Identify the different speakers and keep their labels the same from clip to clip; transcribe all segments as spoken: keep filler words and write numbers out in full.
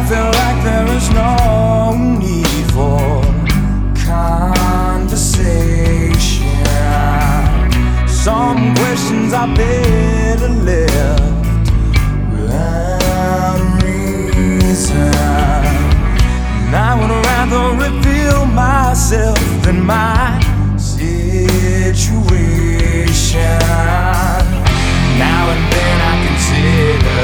Speaker 1: feel like there is no need for conversation. Some questions are better left without reason. And I would rather reveal myself than my situation. Now and then I consider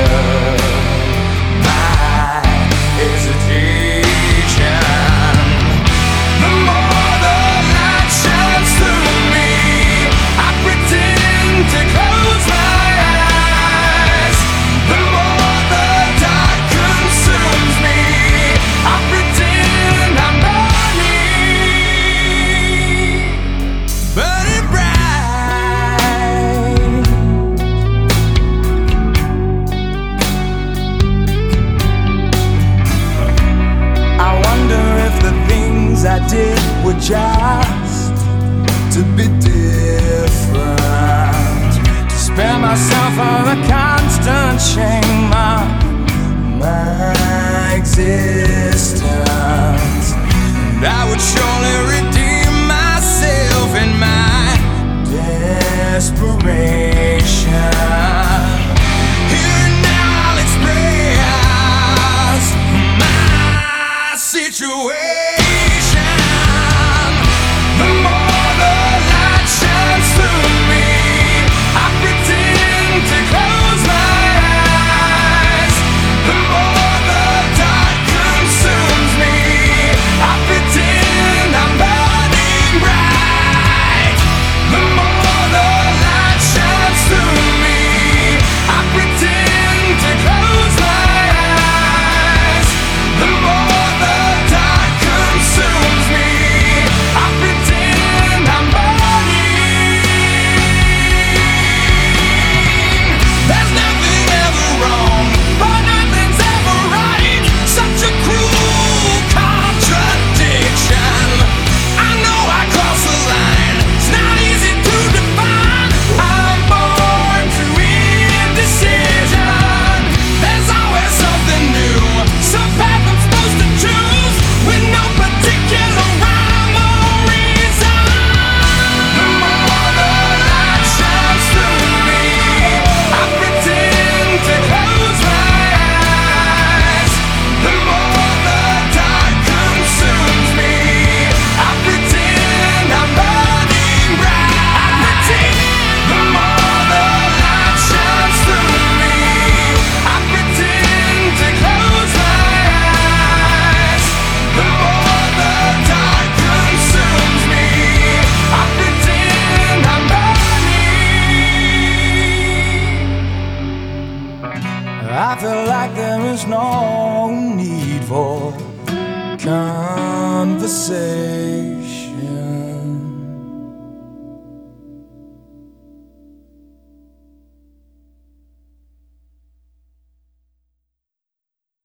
Speaker 1: my hesitation. The more the light shines through me, I pretend to close my eyes. The more the dark consumes me, I pretend I'm burning, burning bright. I did were just to be different, to spare myself for a constant shame of my existence. And I would surely redeem myself in my desperation. Here and now I'll express my situation. I feel like there is no need for conversation.